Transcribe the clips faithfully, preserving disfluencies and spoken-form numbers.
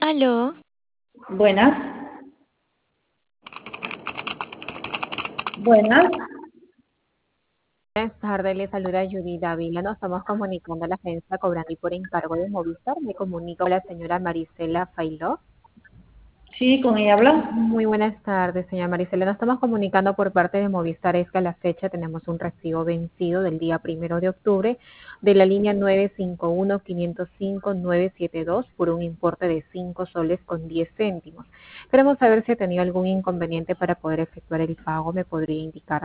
Aló, Buenas, buenas. Buenas tardes, le saluda Judy Dávila. Nos estamos comunicando a la agencia cobrando y por encargo de Movistar. Me comunico con la señora Marisela Failó. Sí, con ella habla. Muy buenas tardes, señora Marisela. Nos estamos comunicando por parte de Movistar. Es que a la fecha tenemos un recibo vencido del día primero de octubre de la línea nueve cinco uno, cinco cero cinco, nueve siete dos por un importe de cinco soles con diez céntimos. Queremos saber si ha tenido algún inconveniente para poder efectuar el pago. ¿Me podría indicar?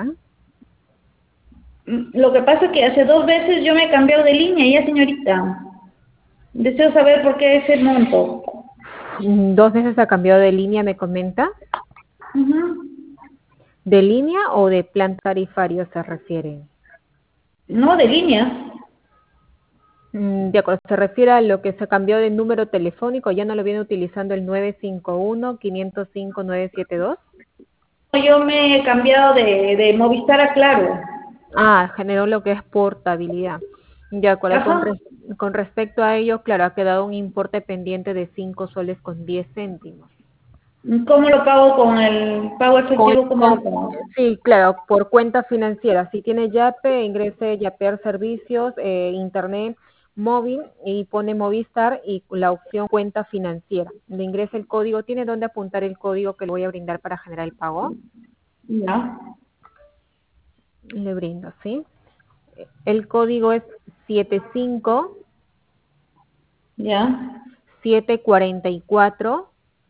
Mm, Lo que pasa es que hace dos veces yo me he cambiado de línea, ya señorita. Deseo saber por qué ese monto. Mm, Dos veces ha cambiado de línea, me comenta. Ujú. ¿De línea o de plan tarifario se refiere? No, de línea. Mm, De acuerdo, se refiere a lo que se cambió de número telefónico, ya no lo viene utilizando el nueve cinco uno, cinco cero cinco, nueve siete dos. Yo me he cambiado de, de Movistar a Claro. Ah, generó lo que es portabilidad. De acuerdo, con, Ajá. res- con respecto a ello, claro, ha quedado un importe pendiente de cinco soles con diez céntimos. ¿Cómo lo pago con el pago Con, efectivo? ¿Cómo lo con- pago? sí, claro, por cuenta financiera. Si tiene Yape, ingrese Yapear Servicios, eh, Internet móvil y pone Movistar y la opción cuenta financiera. Le ingresa el código. ¿Tiene dónde apuntar el código que le voy a brindar para generar el pago? Ya, Le brindo, ¿sí? El código es siete cinco ya, siete cuatro cuatro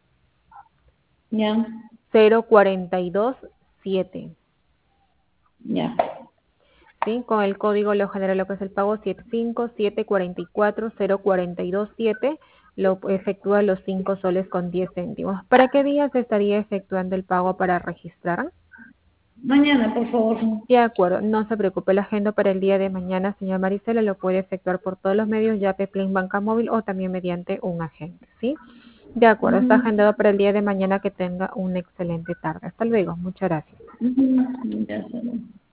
ya, cero cuatro dos siete. ya. ¿Sí? Con el código lo genera lo que es el pago siete cinco siete cuatro cuatro cero cuatro dos siete, lo efectúa los cinco soles con diez céntimos. ¿Para qué día se estaría efectuando el pago para registrar? Mañana, por favor. De acuerdo, no se preocupe, la agenda para el día de mañana, señora Marisela, lo puede efectuar por todos los medios, ya Plin Banca Móvil o también mediante un agente, ¿sí? De acuerdo, está Ujú, agendado para el día de mañana, que tenga una excelente tarde. Hasta luego, muchas gracias. ujú, ya, salud.